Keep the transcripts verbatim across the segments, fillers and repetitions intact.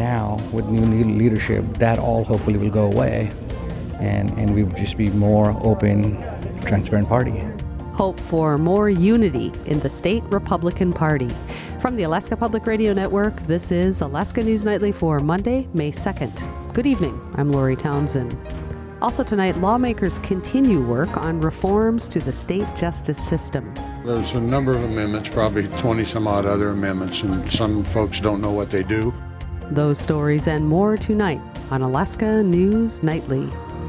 now with new leadership, that all hopefully will go away, and, and we would just be more open, transparent party. Hope for more unity in the state Republican Party. From the Alaska Public Radio Network, this is Alaska News Nightly for Monday, May second. Good evening. I'm Lori Townsend. Also tonight, lawmakers continue work on reforms to the state justice system. There's a number of amendments, probably twenty some odd other amendments, and some folks don't know what they do. Those stories and more tonight on Alaska News Nightly.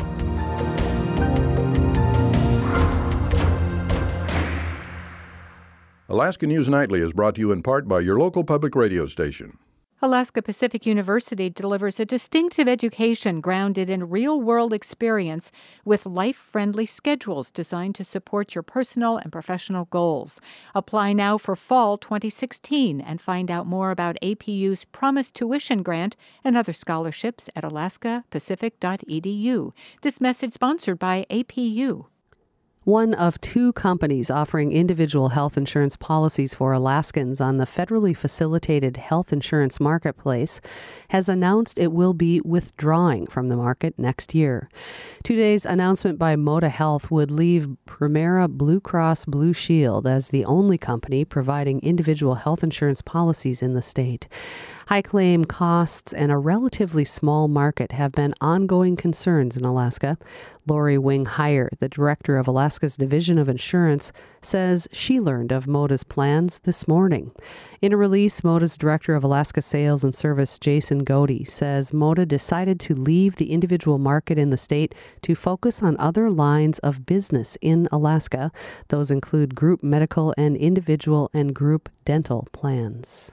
Alaska News Nightly is brought to you in part by your local public radio station. Alaska Pacific University delivers a distinctive education grounded in real-world experience with life-friendly schedules designed to support your personal and professional goals. Apply now for fall twenty sixteen and find out more about A P U's Promise Tuition Grant and other scholarships at alaska pacific dot e d u. This message sponsored by A P U. One of two companies offering individual health insurance policies for Alaskans on the federally facilitated health insurance marketplace has announced it will be withdrawing from the market next year. Today's announcement by Moda Health would leave Premera Blue Cross Blue Shield as the only company providing individual health insurance policies in the state. High claim costs and a relatively small market have been ongoing concerns in Alaska. Lori Wing-Heyer, the director of Alaska's Division of Insurance, says she learned of Moda's plans this morning. In a release, Moda's director of Alaska Sales and Service, Jason Godey, says Moda decided to leave the individual market in the state to focus on other lines of business in Alaska. Those include group medical and individual and group dental plans.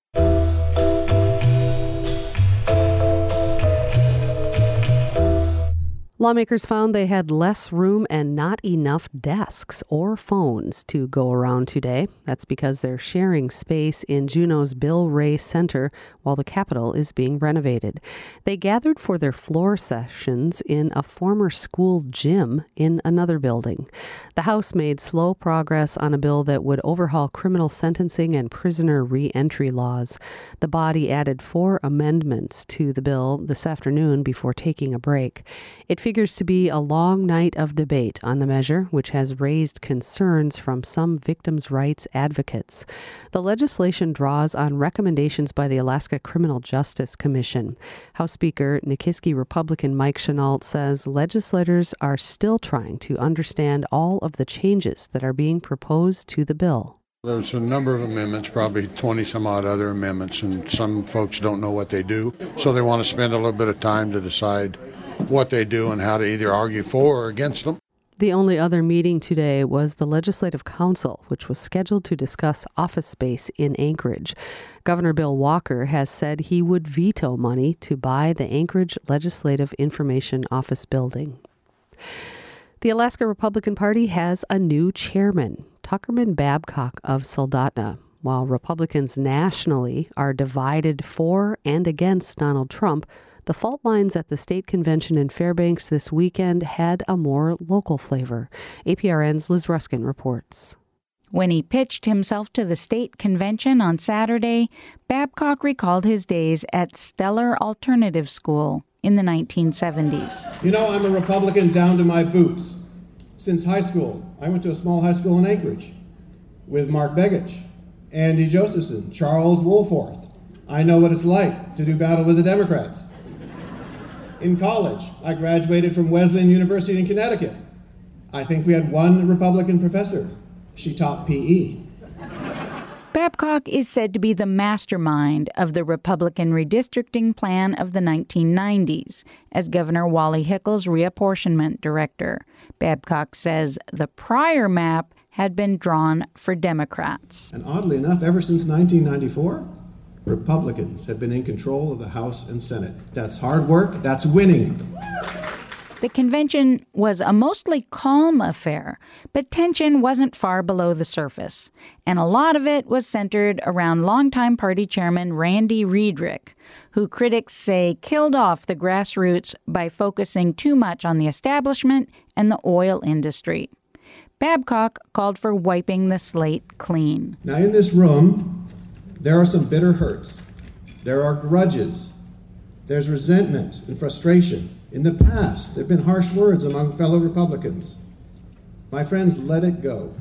Lawmakers found they had less room and not enough desks or phones to go around today. That's because they're sharing space in Juneau's Bill Ray Center while the Capitol is being renovated. They gathered for their floor sessions in a former school gym in another building. The House made slow progress on a bill that would overhaul criminal sentencing and prisoner re-entry laws. The body added four amendments to the bill this afternoon before taking a break. It figures to be a long night of debate on the measure, which has raised concerns from some victims' rights advocates. The legislation draws on recommendations by the Alaska Criminal Justice Commission. House Speaker Nikiski Republican Mike Chenault says legislators are still trying to understand all of the changes that are being proposed to the bill. There's a number of amendments, probably twenty some odd other amendments, and some folks don't know what they do, so they want to spend a little bit of time to decide what they do and how to either argue for or against them. The only other meeting today was the Legislative Council, which was scheduled to discuss office space in Anchorage. Governor Bill Walker has said he would veto money to buy the Anchorage Legislative Information Office building. The Alaska Republican Party has a new chairman, Tuckerman Babcock of Soldotna. While Republicans nationally are divided for and against Donald Trump, the fault lines at the state convention in Fairbanks this weekend had a more local flavor. A P R N's Liz Ruskin reports. When he pitched himself to the state convention on Saturday, Babcock recalled his days at Stellar Alternative School in the nineteen seventies. You know, I'm a Republican down to my boots. Since high school, I went to a small high school in Anchorage with Mark Begich, Andy Josephson, Charles Woolforth. I know what it's like to do battle with the Democrats. In college, I graduated from Wesleyan University in Connecticut. I think we had one Republican professor. She taught P E. Babcock is said to be the mastermind of the Republican redistricting plan of the nineteen nineties as Governor Wally Hickle's reapportionment director. Babcock says the prior map had been drawn for Democrats. And oddly enough, ever since nineteen ninety-four, Republicans have been in control of the House and Senate. That's hard work. That's winning. The convention was a mostly calm affair, but tension wasn't far below the surface. And a lot of it was centered around longtime party chairman Randy Riedrich, who critics say killed off the grassroots by focusing too much on the establishment and the oil industry. Babcock called for wiping the slate clean. Now in this room, there are some bitter hurts. There are grudges. There's resentment and frustration. In the past, there have been harsh words among fellow Republicans. My friends, let it go.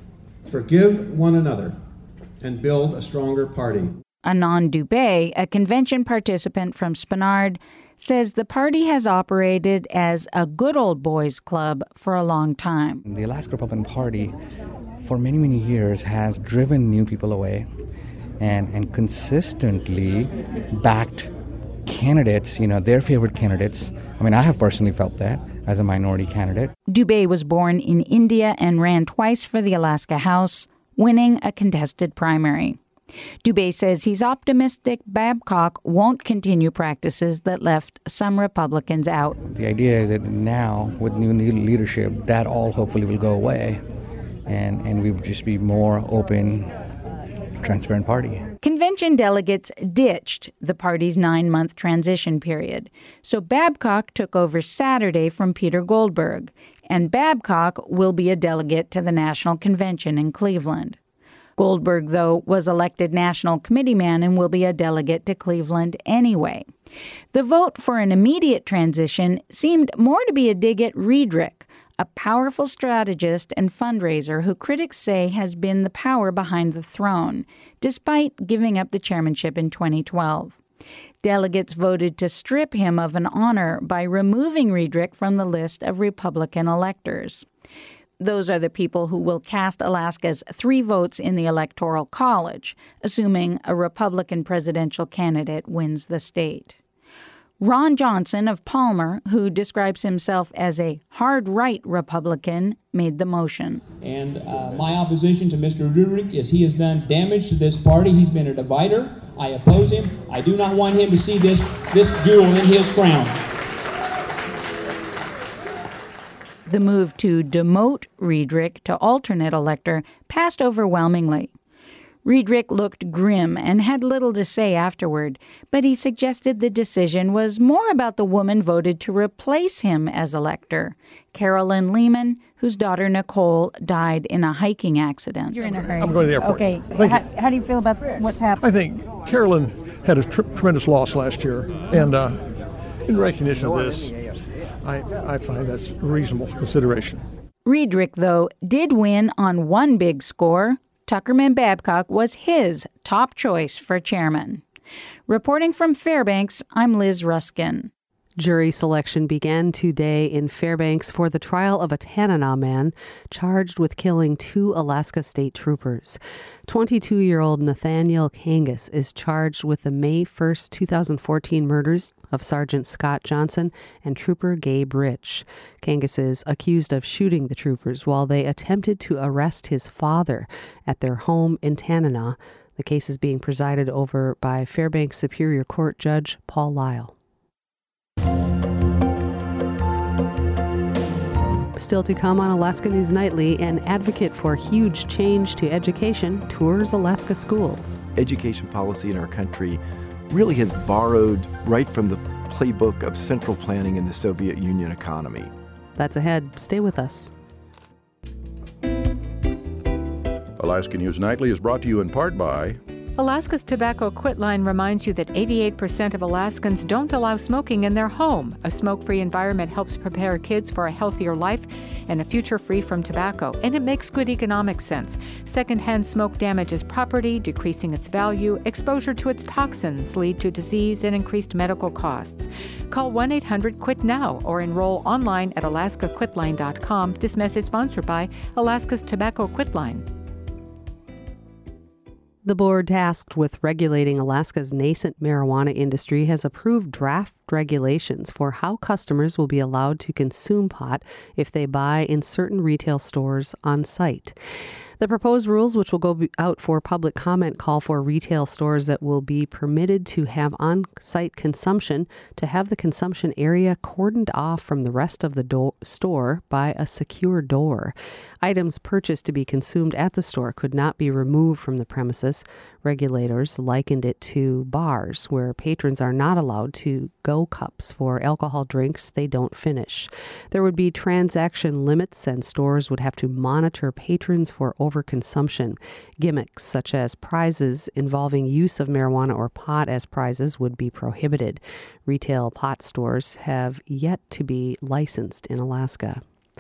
Forgive one another and build a stronger party. Anand Dubey, a convention participant from Spenard, says the party has operated as a good old boys club for a long time. The Alaska Republican Party, for many, many years, has driven new people away and, and consistently backed candidates, you know, their favorite candidates. I mean, I have personally felt that as a minority candidate. Dubey was born in India and ran twice for the Alaska House, winning a contested primary. Dubey says he's optimistic Babcock won't continue practices that left some Republicans out. The idea is that now, with new leadership, that all hopefully will go away, and, and we will just be more open, transparent party. Convention delegates ditched the party's nine-month transition period, so Babcock took over Saturday from Peter Goldberg, and Babcock will be a delegate to the National Convention in Cleveland. Goldberg, though, was elected national committeeman and will be a delegate to Cleveland anyway. The vote for an immediate transition seemed more to be a dig at Riedrich, a powerful strategist and fundraiser who critics say has been the power behind the throne, despite giving up the chairmanship in twenty twelve. Delegates voted to strip him of an honor by removing Riedrich from the list of Republican electors. Those are the people who will cast Alaska's three votes in the Electoral College, assuming a Republican presidential candidate wins the state. Ron Johnson of Palmer, who describes himself as a hard-right Republican, made the motion. And uh, my opposition to Mister Riedrich is he has done damage to this party. He's been a divider. I oppose him. I do not want him to see this, this jewel in his crown. The move to demote Riedrich to alternate elector passed overwhelmingly. Riedrich looked grim and had little to say afterward, but he suggested the decision was more about the woman voted to replace him as elector, Carolyn Lehman, whose daughter Nicole died in a hiking accident. You're in a hurry. I'm going to the airport. Okay. How, how do you feel about what's happened? I think Carolyn had a tr- tremendous loss last year, and uh, in recognition of this, I, I find that's a reasonable consideration. Riedrich, though, did win on one big score. Tuckerman Babcock was his top choice for chairman. Reporting from Fairbanks, I'm Liz Ruskin. Jury selection began today in Fairbanks for the trial of a Tanana man charged with killing two Alaska State Troopers. twenty-two-year-old Nathaniel Kangas is charged with the May first, twenty fourteen murders of Sergeant Scott Johnson and Trooper Gabe Rich. Kangas is accused of shooting the troopers while they attempted to arrest his father at their home in Tanana. The case is being presided over by Fairbanks Superior Court Judge Paul Lyle. Still to come on Alaska News Nightly, an advocate for huge change to education tours Alaska schools. Education policy in our country really has borrowed right from the playbook of central planning in the Soviet Union economy. That's ahead. Stay with us. Alaska News Nightly is brought to you in part by Alaska's Tobacco Quit Line reminds you that eighty-eight percent of Alaskans don't allow smoking in their home. A smoke-free environment helps prepare kids for a healthier life and a future free from tobacco, and it makes good economic sense. Secondhand smoke damages property, decreasing its value. Exposure to its toxins lead to disease and increased medical costs. Call one eight hundred quit now or enroll online at alaska quit line dot com. This message sponsored by Alaska's Tobacco Quit Line. The board tasked with regulating Alaska's nascent marijuana industry has approved draft regulations for how customers will be allowed to consume pot if they buy in certain retail stores on site. The proposed rules, which will go out for public comment, call for retail stores that will be permitted to have on-site consumption to have the consumption area cordoned off from the rest of the do- store by a secure door. Items purchased to be consumed at the store could not be removed from the premises. Regulators likened it to bars, where patrons are not allowed to go cups for alcohol drinks they don't finish. There would be transaction limits, and stores would have to monitor patrons for overconsumption. Gimmicks such as prizes involving use of marijuana or pot as prizes would be prohibited. Retail pot stores have yet to be licensed in Alaska.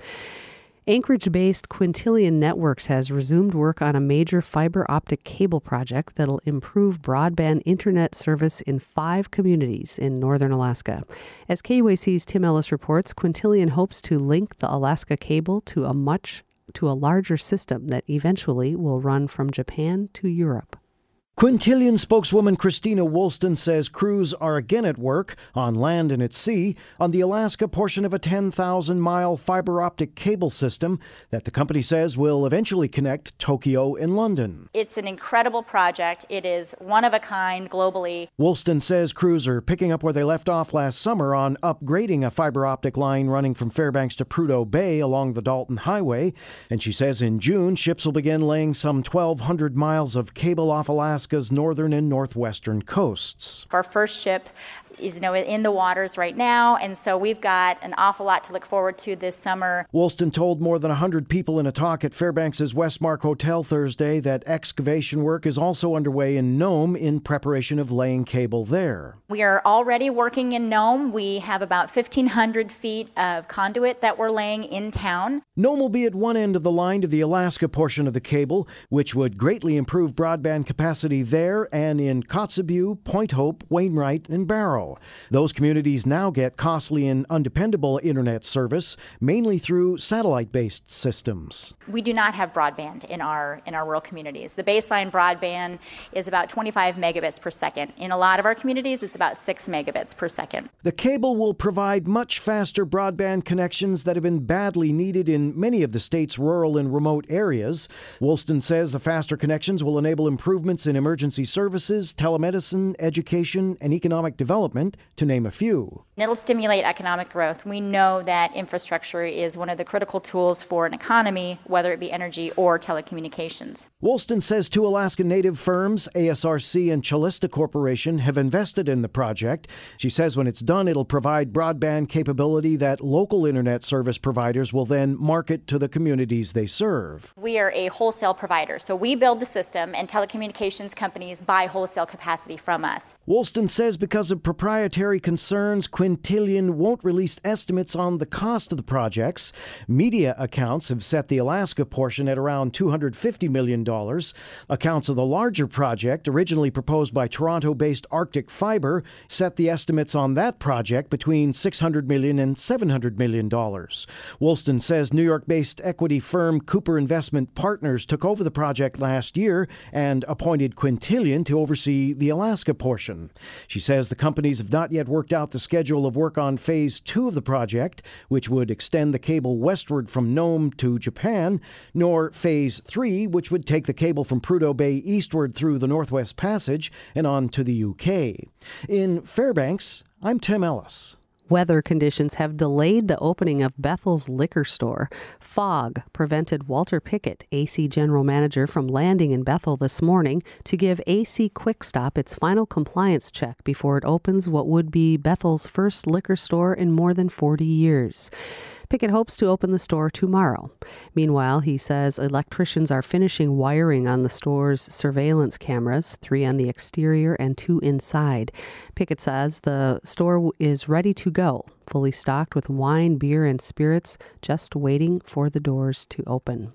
Anchorage-based Quintillion Networks has resumed work on a major fiber optic cable project that'll improve broadband internet service in five communities in northern Alaska. As K U A C's Tim Ellis reports, Quintillion hopes to link the Alaska cable to a much to a larger system that eventually will run from Japan to Europe. Quintillion spokeswoman Christina Woolston says crews are again at work on land and at sea on the Alaska portion of a ten thousand mile fiber optic cable system that the company says will eventually connect Tokyo and London. It's an incredible project. It is one of a kind globally. Woolston says crews are picking up where they left off last summer on upgrading a fiber optic line running from Fairbanks to Prudhoe Bay along the Dalton Highway. And she says in June, ships will begin laying some twelve hundred miles of cable off Alaska Alaska's northern and northwestern coasts. Our first ship is, you know, in the waters right now, and so we've got an awful lot to look forward to this summer. Woolston told more than one hundred people in a talk at Fairbanks' Westmark Hotel Thursday that excavation work is also underway in Nome in preparation of laying cable there. We are already working in Nome. We have about fifteen hundred feet of conduit that we're laying in town. Nome will be at one end of the line to the Alaska portion of the cable, which would greatly improve broadband capacity there and in Kotzebue, Point Hope, Wainwright, and Barrow. Those communities now get costly and undependable internet service, mainly through satellite-based systems. We do not have broadband in our in our rural communities. The baseline broadband is about twenty-five megabits per second. In a lot of our communities, it's about six megabits per second. The cable will provide much faster broadband connections that have been badly needed in many of the state's rural and remote areas. Woolston says the faster connections will enable improvements in emergency services, telemedicine, education, and economic development, to name a few. It'll stimulate economic growth. We know that infrastructure is one of the critical tools for an economy, whether it be energy or telecommunications. Woolston says two Alaska Native firms, A S R C and Chalista Corporation, have invested in the project. She says when it's done, it'll provide broadband capability that local internet service providers will then market to the communities they serve. We are a wholesale provider, so we build the system and telecommunications companies buy wholesale capacity from us. Woolston says because of proprietary concerns, Quintillion won't release estimates on the cost of the projects. Media accounts have set the Alaska portion at around two hundred fifty million dollars. Accounts of the larger project, originally proposed by Toronto-based Arctic Fiber, set the estimates on that project between six hundred million dollars and seven hundred million dollars. Woolston says New York-based equity firm Cooper Investment Partners took over the project last year and appointed Quintillion to oversee the Alaska portion. She says the companies have not yet worked out the schedule of work on phase two of the project, which would extend the cable westward from Nome to Japan, nor phase three, which would take the cable from Prudhoe Bay eastward through the Northwest Passage and on to the U K. In Fairbanks, I'm Tim Ellis. Weather conditions have delayed the opening of Bethel's liquor store. Fog prevented Walter Pickett, A C General Manager, from landing in Bethel this morning to give A C Quick Stop its final compliance check before it opens what would be Bethel's first liquor store in more than forty years. Pickett hopes to open the store tomorrow. Meanwhile, he says electricians are finishing wiring on the store's surveillance cameras, three on the exterior and two inside. Pickett says the store is ready to go, fully stocked with wine, beer, and spirits, just waiting for the doors to open.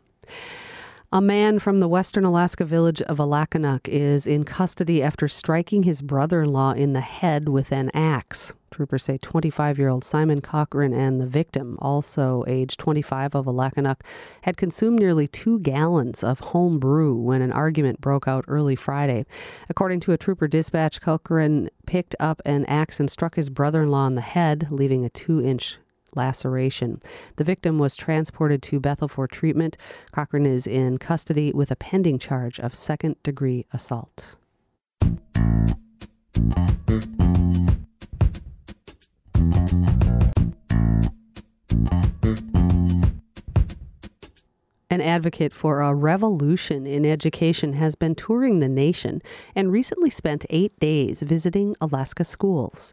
A man from the western Alaska village of Alakanuk is in custody after striking his brother-in-law in the head with an axe. Troopers say twenty-five-year-old Simon Cochran and the victim, also age twenty-five, of Alakanuk, had consumed nearly two gallons of home brew when an argument broke out early Friday. According to a trooper dispatch, Cochran picked up an axe and struck his brother-in-law in the head, leaving a two-inch laceration. The victim was transported to Bethel for treatment. Cochran is in custody with a pending charge of second-degree assault. An advocate for a revolution in education has been touring the nation and recently spent eight days visiting Alaska schools.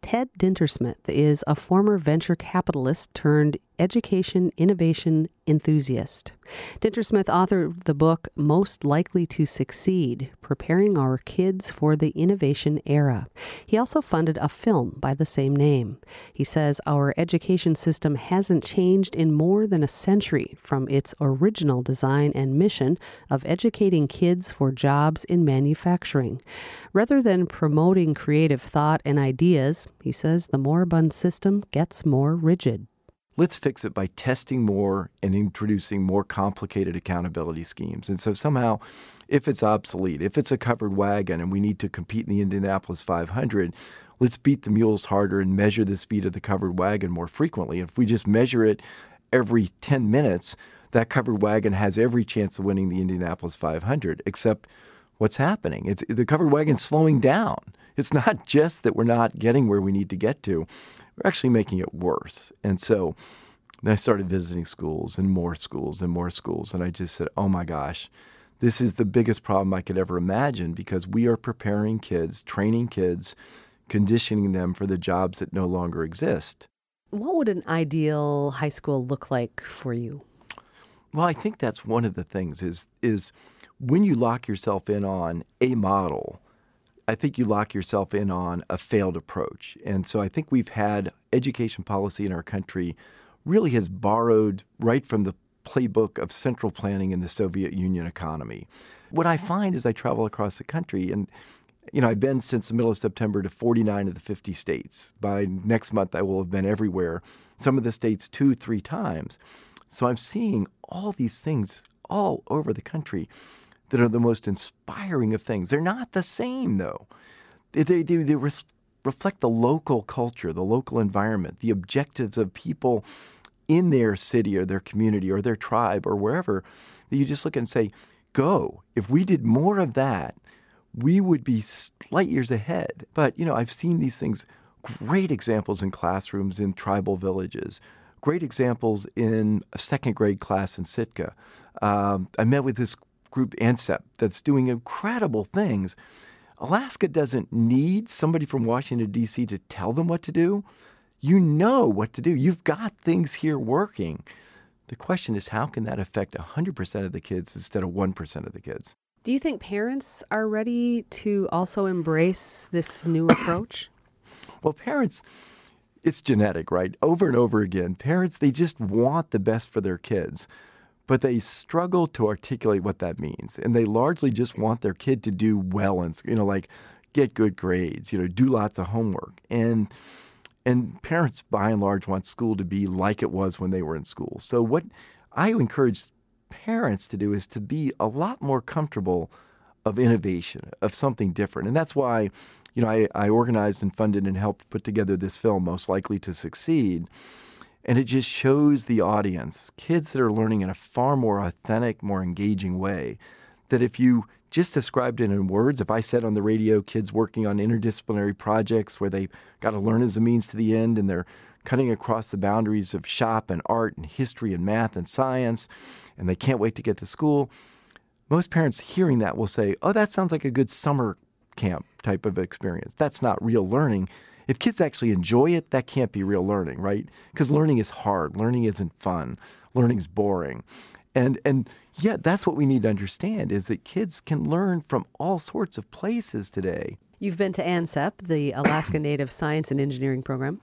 Ted Dintersmith is a former venture capitalist turned education innovation enthusiast. Dintersmith authored the book Most Likely to Succeed, Preparing Our Kids for the Innovation Era. He also funded a film by the same name. He says our education system hasn't changed in more than a century from its original design and mission of educating kids for jobs in manufacturing. Rather than promoting creative thought and ideas, he says the moribund system gets more rigid. Let's fix it by testing more and introducing more complicated accountability schemes. And so somehow, if it's obsolete, if it's a covered wagon and we need to compete in the Indianapolis five hundred, let's beat the mules harder and measure the speed of the covered wagon more frequently. If we just measure it every ten minutes, that covered wagon has every chance of winning the Indianapolis five hundred, except what's happening? It's the covered wagon's slowing down. It's not just that we're not getting where we need to get to. We're actually making it worse. And so then I started visiting schools and more schools and more schools. And I just said, oh my gosh, this is the biggest problem I could ever imagine, because we are preparing kids, training kids, conditioning them for the jobs that no longer exist. What would an ideal high school look like for you? Well, I think that's one of the things is, is when you lock yourself in on a model, I think you lock yourself in on a failed approach. And so I think we've had education policy in our country really has borrowed right from the playbook of central planning in the Soviet Union economy. What I find as I travel across the country, and you know, I've been since the middle of September to forty-nine of the fifty states. By next month, I will have been everywhere, some of the states two, three times. So I'm seeing all these things all over the country that are the most inspiring of things. They're not the same, though. They, they, they, they res- reflect the local culture, the local environment, the objectives of people in their city or their community or their tribe or wherever, that you just look and say, go. If we did more of that, we would be light years ahead. But, you know, I've seen these things, great examples in classrooms in tribal villages, great examples in a second grade class in Sitka. Um, I met with this group, ANSEP, that's doing incredible things. Alaska doesn't need somebody from Washington, D C to tell them what to do. You know what to do. You've got things here working. The question is, how can that affect one hundred percent of the kids instead of one percent of the kids? Do you think parents are ready to also embrace this new approach? Well, parents, it's genetic, right? Over and over again, parents, they just want the best for their kids, but they struggle to articulate what that means. And they largely just want their kid to do well and, you know, like get good grades, you know, do lots of homework. And and parents, by and large, want school to be like it was when they were in school. So what I encourage parents to do is to be a lot more comfortable of innovation, of something different. And that's why, you know, I, I organized and funded and helped put together this film, Most Likely to Succeed. And it just shows the audience, kids that are learning in a far more authentic, more engaging way, that if you just described it in words, if I said on the radio, kids working on interdisciplinary projects where they got to learn as a means to the end and they're cutting across the boundaries of shop and art and history and math and science, and they can't wait to get to school, most parents hearing that will say, oh, that sounds like a good summer camp type of experience. That's not real learning. If kids actually enjoy it, that can't be real learning, right? Because learning is hard. Learning isn't fun. Learning's boring. And and yeah, that's what we need to understand, is that kids can learn from all sorts of places today. You've been to ANSEP, the Alaska Native Science and Engineering Program.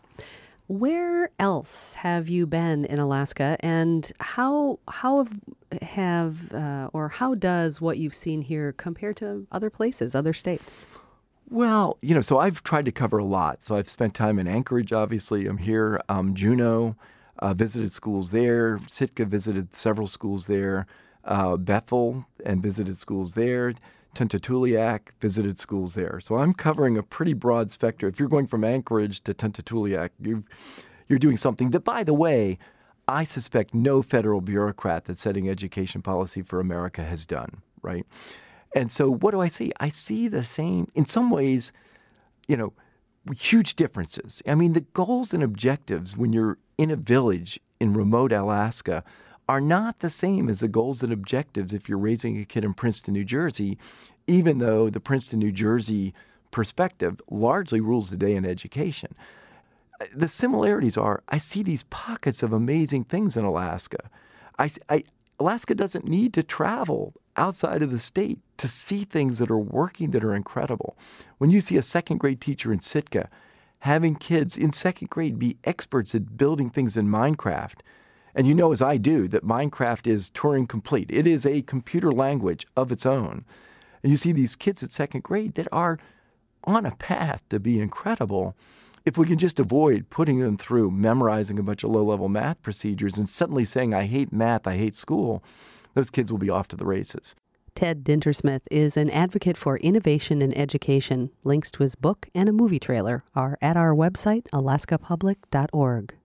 Where else have you been in Alaska, and how how have, have uh, or how does what you've seen here compare to other places, other states? Well, you know, so I've tried to cover a lot. So I've spent time in Anchorage, obviously. I'm here. Um, Juneau, uh, visited schools there. Sitka, visited several schools there. Uh, Bethel, and visited schools there. Tuntatuliak, visited schools there. So I'm covering a pretty broad spectrum. If you're going from Anchorage to Tuntatuliak, you've, you're doing something that, by the way, I suspect no federal bureaucrat that's setting education policy for America has done, right? And so what do I see? I see the same, in some ways, you know, huge differences. I mean, the goals and objectives when you're in a village in remote Alaska are not the same as the goals and objectives if you're raising a kid in Princeton, New Jersey, even though the Princeton, New Jersey perspective, largely rules the day in education. The similarities are, I see these pockets of amazing things in Alaska. I, I, Alaska doesn't need to travel outside of the state to see things that are working that are incredible. When you see a second grade teacher in Sitka having kids in second grade be experts at building things in Minecraft, and you know as I do that Minecraft is Turing complete. It is a computer language of its own. And you see these kids at second grade that are on a path to be incredible. If we can just avoid putting them through memorizing a bunch of low-level math procedures and suddenly saying, I hate math, I hate school, those kids will be off to the races. Ted Dintersmith is an advocate for innovation in education. Links to his book and a movie trailer are at our website, alaska public dot org.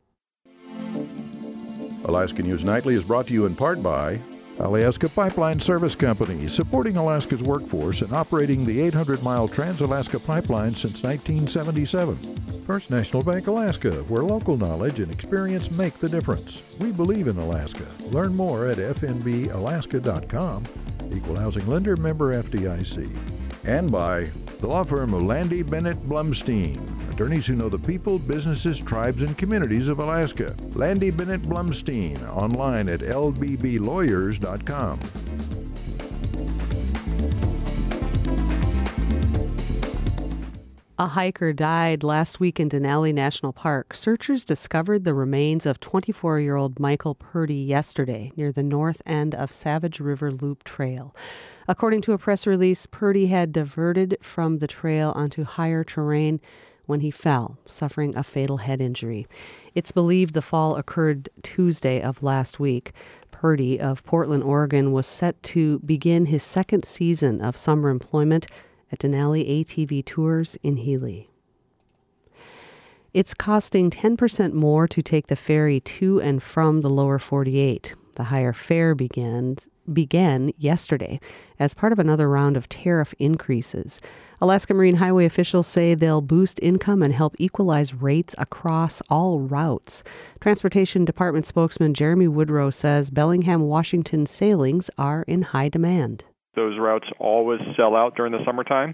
Alaska News Nightly is brought to you in part by Alaska Pipeline Service Company, supporting Alaska's workforce and operating the eight hundred mile Trans-Alaska Pipeline since nineteen seventy-seven. First National Bank Alaska, where local knowledge and experience make the difference. We believe in Alaska. Learn more at f n b alaska dot com. Equal Housing Lender, member F D I C. And by the law firm of Landy Bennett Blumstein, attorneys who know the people, businesses, tribes, and communities of Alaska. Landy Bennett Blumstein, online at l b b lawyers dot com. A hiker died last week in Denali National Park. Searchers discovered the remains of twenty-four-year-old Michael Purdy yesterday near the north end of Savage River Loop Trail. According to a press release, Purdy had diverted from the trail onto higher terrain when he fell, suffering a fatal head injury. It's believed the fall occurred Tuesday of last week. Purdy of Portland, Oregon, was set to begin his second season of summer employment at Denali A T V Tours in Healy. It's costing ten percent more to take the ferry to and from the lower forty-eight. The higher fare began, began yesterday as part of another round of tariff increases. Alaska Marine Highway officials say they'll boost income and help equalize rates across all routes. Transportation Department spokesman Jeremy Woodrow says Bellingham, Washington sailings are in high demand. Those routes always sell out during the summertime,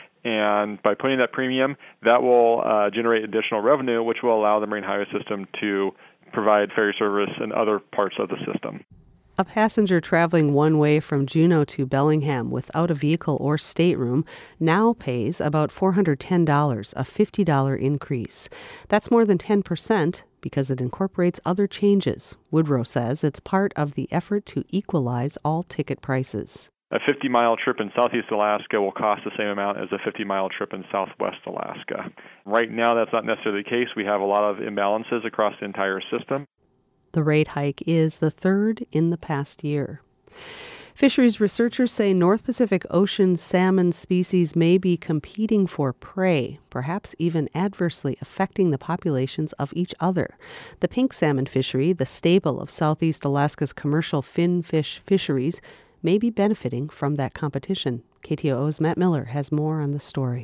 and by putting that premium, that will uh, generate additional revenue, which will allow the Marine Highway System to provide ferry service in other parts of the system. A passenger traveling one way from Juneau to Bellingham without a vehicle or stateroom now pays about four hundred ten dollars, a fifty dollars increase. That's more than ten percent because it incorporates other changes. Woodrow says it's part of the effort to equalize all ticket prices. A fifty-mile trip in southeast Alaska will cost the same amount as a fifty-mile trip in southwest Alaska. Right now, that's not necessarily the case. We have a lot of imbalances across the entire system. The rate hike is the third in the past year. Fisheries researchers say North Pacific Ocean salmon species may be competing for prey, perhaps even adversely affecting the populations of each other. The pink salmon fishery, the staple of southeast Alaska's commercial finfish fisheries, may be benefiting from that competition. K T O O's Matt Miller has more on the story.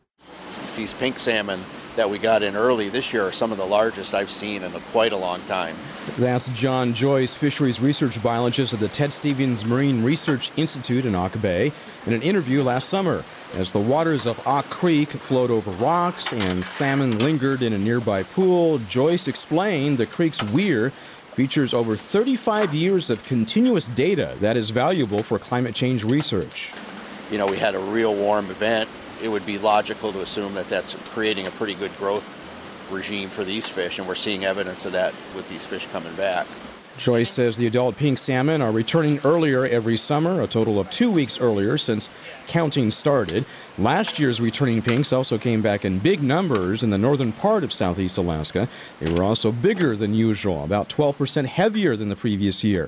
These pink salmon that we got in early this year are some of the largest I've seen in a, quite a long time. That's John Joyce, fisheries research biologist at the Ted Stevens Marine Research Institute in Auk Bay, in an interview last summer. As the waters of Auk Creek flowed over rocks and salmon lingered in a nearby pool, Joyce explained the creek's weir features over thirty-five years of continuous data that is valuable for climate change research. You know, we had a real warm event. It would be logical to assume that that's creating a pretty good growth regime for these fish, and we're seeing evidence of that with these fish coming back. Joyce says the adult pink salmon are returning earlier every summer, a total of two weeks earlier since counting started. Last year's returning pinks also came back in big numbers in the northern part of southeast Alaska. They were also bigger than usual, about twelve percent heavier than the previous year.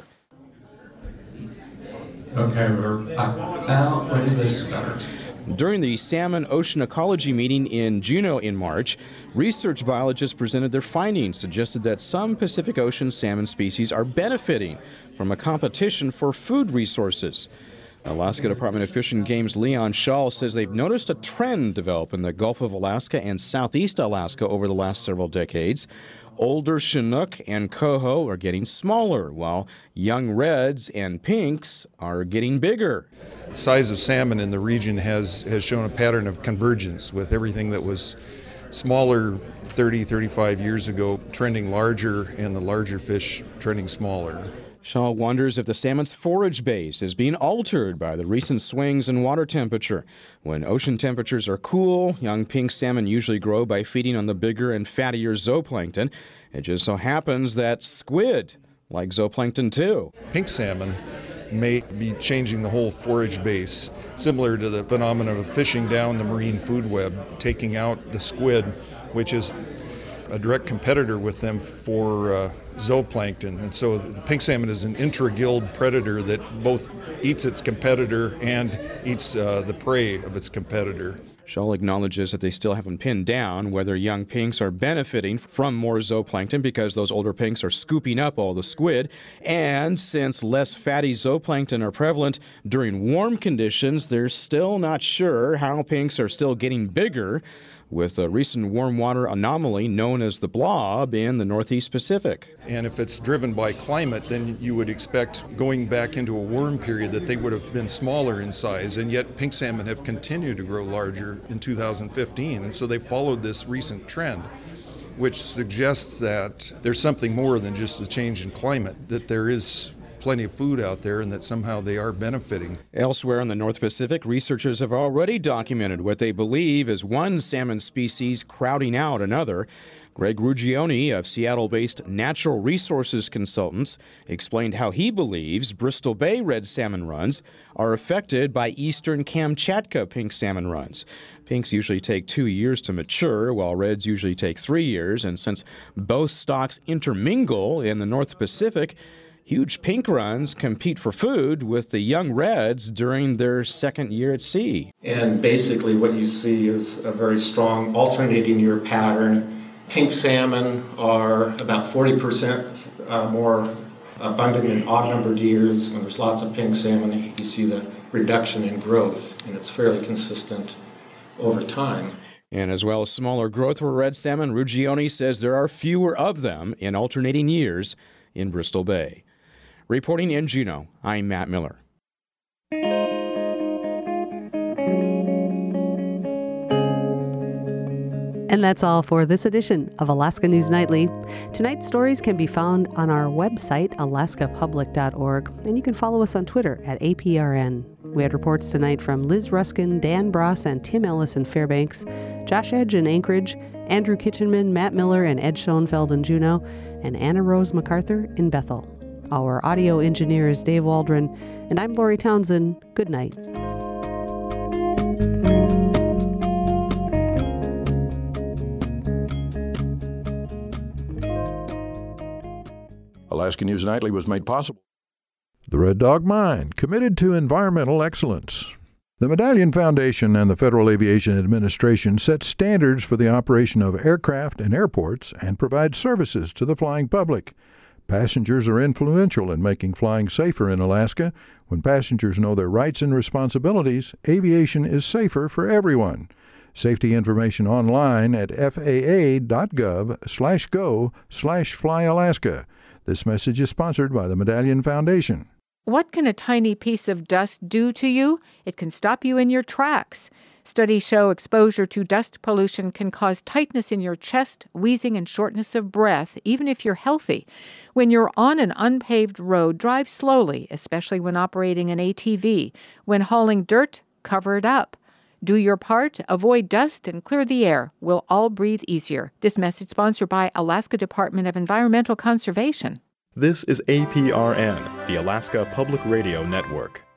Okay, we're about ready to start. During the Salmon Ocean Ecology meeting in Juneau in March, research biologists presented their findings, suggested that some Pacific Ocean salmon species are benefiting from a competition for food resources. Alaska Department of Fish and Game's Leon Schall says they've noticed a trend develop in the Gulf of Alaska and southeast Alaska over the last several decades. Older Chinook and coho are getting smaller, while young reds and pinks are getting bigger. The size of salmon in the region has, has shown a pattern of convergence, with everything that was smaller thirty, thirty-five years ago trending larger and the larger fish trending smaller. Shaw wonders if the salmon's forage base is being altered by the recent swings in water temperature. When ocean temperatures are cool, young pink salmon usually grow by feeding on the bigger and fattier zooplankton. It just so happens that squid like zooplankton too. Pink salmon may be changing the whole forage base, similar to the phenomenon of fishing down the marine food web, taking out the squid, which is a direct competitor with them for uh, zooplankton. And so the pink salmon is an intra-gill predator that both eats its competitor and eats uh, the prey of its competitor. Shaw acknowledges that they still haven't pinned down whether young pinks are benefiting from more zooplankton because those older pinks are scooping up all the squid. And since less fatty zooplankton are prevalent during warm conditions, they're still not sure how pinks are still getting bigger with a recent warm water anomaly known as the blob in the Northeast Pacific. And if it's driven by climate, then you would expect going back into a warm period that they would have been smaller in size, and yet pink salmon have continued to grow larger in two thousand fifteen, and so they followed this recent trend, which suggests that there's something more than just a change in climate, that there is plenty of food out there and that somehow they are benefiting. Elsewhere in the North Pacific, researchers have already documented what they believe is one salmon species crowding out another. Greg Ruggioni of Seattle-based Natural Resources Consultants explained how he believes Bristol Bay red salmon runs are affected by eastern Kamchatka pink salmon runs. Pinks usually take two years to mature, while reds usually take three years. And since both stocks intermingle in the North Pacific, huge pink runs compete for food with the young reds during their second year at sea. And basically what you see is a very strong alternating year pattern. Pink salmon are about forty percent uh, more abundant in odd-numbered years. When there's lots of pink salmon, you see the reduction in growth, and it's fairly consistent over time. And as well as smaller growth for red salmon, Ruggioni says there are fewer of them in alternating years in Bristol Bay. Reporting in Juneau, I'm Matt Miller. And that's all for this edition of Alaska News Nightly. Tonight's stories can be found on our website, alaska public dot org, and you can follow us on Twitter at A P R N. We had reports tonight from Liz Ruskin, Dan Bross, and Tim Ellis in Fairbanks, Josh Edge in Anchorage, Andrew Kitchenman, Matt Miller, and Ed Schoenfeld in Juneau, and Anna Rose MacArthur in Bethel. Our audio engineer is Dave Waldron, and I'm Lori Townsend. Good night. Alaska News Nightly was made possible. The Red Dog Mine, committed to environmental excellence. The Medallion Foundation and the Federal Aviation Administration set standards for the operation of aircraft and airports and provide services to the flying public. Passengers are influential in making flying safer in Alaska. When passengers know their rights and responsibilities, aviation is safer for everyone. Safety information online at F A A dot gov slash go slash fly Alaska. This message is sponsored by the Medallion Foundation. What can a tiny piece of dust do to you? It can stop you in your tracks. Studies show exposure to dust pollution can cause tightness in your chest, wheezing, and shortness of breath, even if you're healthy. When you're on an unpaved road, drive slowly, especially when operating an A T V. When hauling dirt, cover it up. Do your part, avoid dust, and clear the air. We'll all breathe easier. This message sponsored by Alaska Department of Environmental Conservation. This is A P R N, the Alaska Public Radio Network.